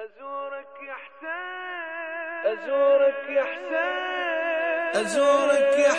أزورك يا حسين، أزورك يا حسين، أزورك يا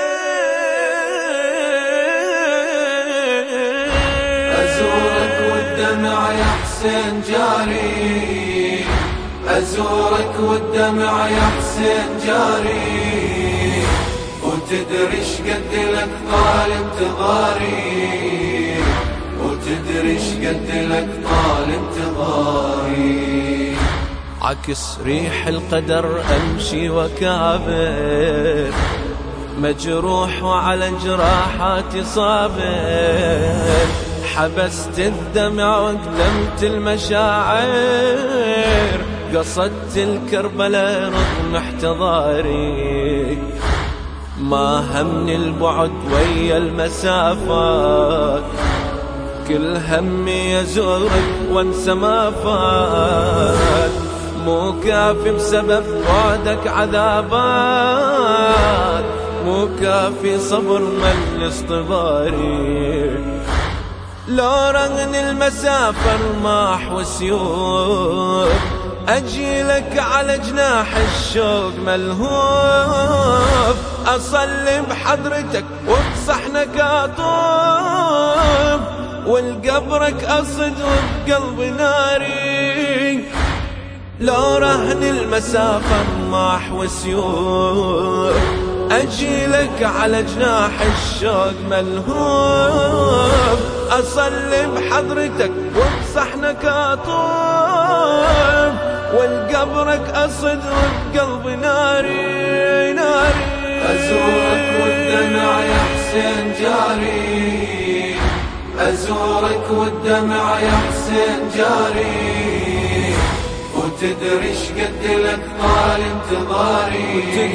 حسين، أزورك والدمع يا حسين جاري، أزورك والدمع يا حسين جاري، وتدري شقد لك طال انتظاري، وتدري شقد لك طال انتظاري. عكس ريح القدر أمشي وكابر، مجروح وعلى جراحاتي صابر، حبست الدمع وقدمت المشاعر، قصدت الكربلاء رغم احتضاري، ما همني البعد ويا المسافات، كل همي أزورك وانسى ما فات، مو كافي بسبب بعدك عذابات، مو كافي صبر مل اصطباري، لو رغن المسافة رماح وسيوف، أجيلك على جناح الشوق ملهوف، أصلي بحضرتك وبصحنك أطوف، والقبرك أصد وبقلبي ناري، لو رهن المسافة رماح وسيوف، أجيلك على جناح الشوق ملهوف، أصلي بحضرتك وبصحنك أطوف، والقبرك أصد وبقلبي ناري ناري. أزورك والدمع يا حسين جاري، أزورك والدمع يا حسين جاري، وتدري شقد لك طال انتظاري،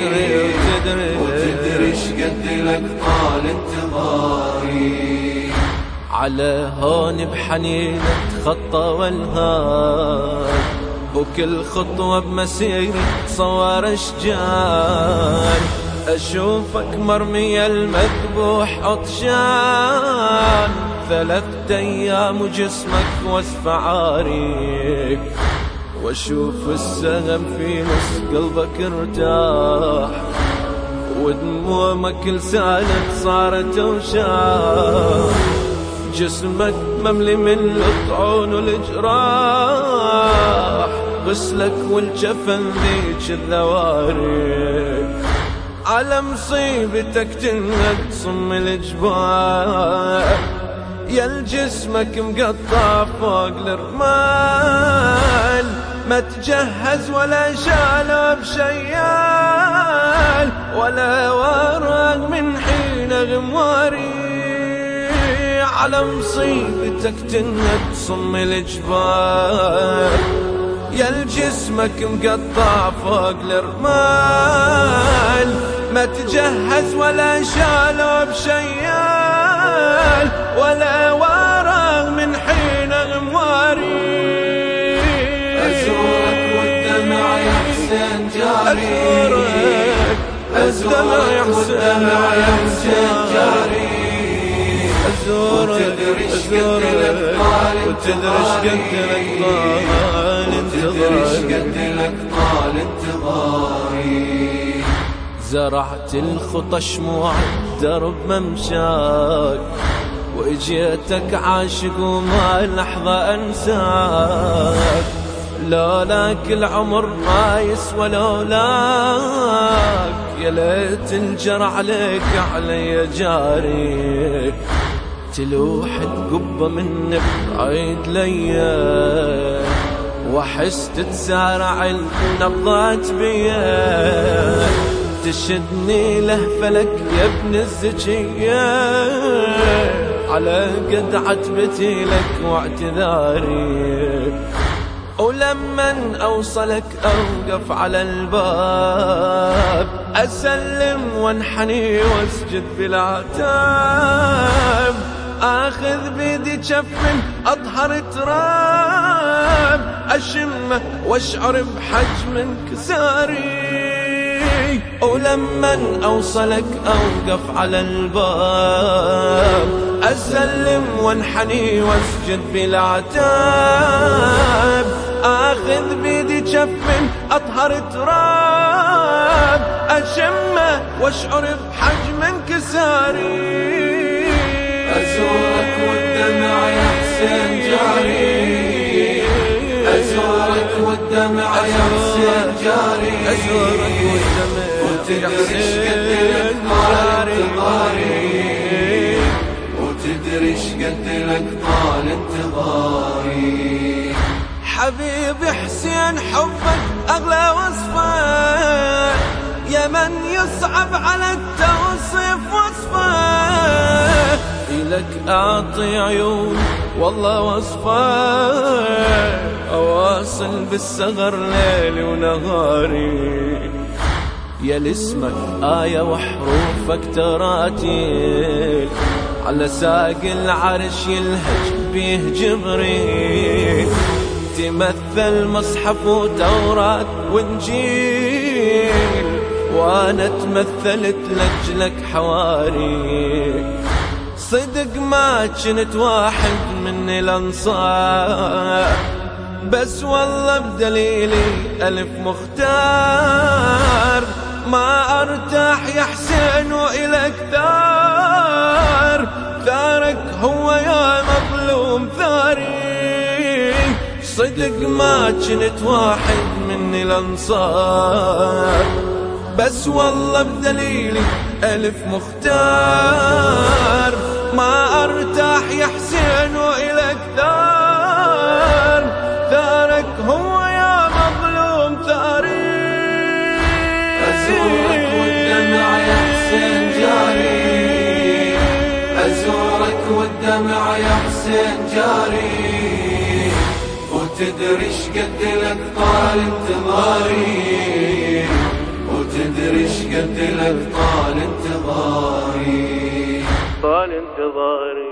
وتدري شقد لك طال انتظاري. على هون بحنين تخطى والهان، وكل خطوة بمسيري صور أشجان، أشوفك مرمي المذبوح عطشان، 3 أيام وجسمك وصف عاري، واشوف السهم في نص قلبك ارتاح، ودمومك لسانك صارت وشاح، جسمك مملي من الطعون والجراح، غسلك والجفن ذيك الذواري، على مصيبتك تنهد صم الجبال، يا الجسمك مقطع فوق الرمال، ما تجهز ولا شالوا بشيال، ولا ورق من حين غماري، على مصيبتك تنهد صم الجبال، يا الجسمك مقطع فوق الرمال، ما تجهز ولا شالوا بشيال، ولا ورق من حين غماري. أزورك والدمع يا حسين جاري، أزورك والدمع يا حسين جاري، وتدري شقد لك طال انتظاري. زرعت الخطى شموع الدرب ممشاك، وإجيتك عاشق وما لحظة أنساك، لولاك العمر ما يسوى لولاك، يا ليت الجرى عليك علي جاري، تلوح القبة منك بعيد ليا، وأحس تتسارع النبضات بيا، تشدني لهفلك يا ابن الزكية، على قد عتبتي لك واعتذاري، ولمن أوصلك أوقف على الباب، أسلم وانحني واسجد بالعتاب، آخذ بيدي جفن أظهر تراب، أشمه واشعر بحجم انكساري، ولمن أوصلك أوقف على الباب، أسلم وانحني واسجد بالعتاب، آخذ جف أطهر تراب أشمه واشعر بحجم انكساري. أزورك والدمع يا حسين جاري، أزورك والدمع يا حسين جاري، أزورك والدمع وتدري شقد لك طال انتظاري، وتدري شقد لك طال انتظاري. حبيبي حسين حبك أغلى وصفك، يا من يصعب على التوصيف وصفك، إلك أعطي عيون والله وصفك، أواصل بالصغر ليلي ونهاري. يا لاسمك آية وحروفك تراتيل، على ساق العرش يلهج بيه جبريل، تمثل مصحف وتوراة وانجيل، وانا تمثلت لجلك حواري. صدق ما كنت واحد من الانصار، بس والله بدليلي ألف مختار، ما ارتاح يا حسين وإلك ثار، ثارك هو يا مظلوم ثاري. صدق ما كنت واحد من الانصار، بس والله بدليلي ألف مختار، ما ارتاح يا حسين وإلك ثار، ثارك هو يا مظلوم ثاري. أزورك والدمع يا حسين جاري، أزورك والدمع يا حسين جاري، وتدري شقد لك طال انتظاري، وتدري شقد لك طال انتظاري، طال انتظاري.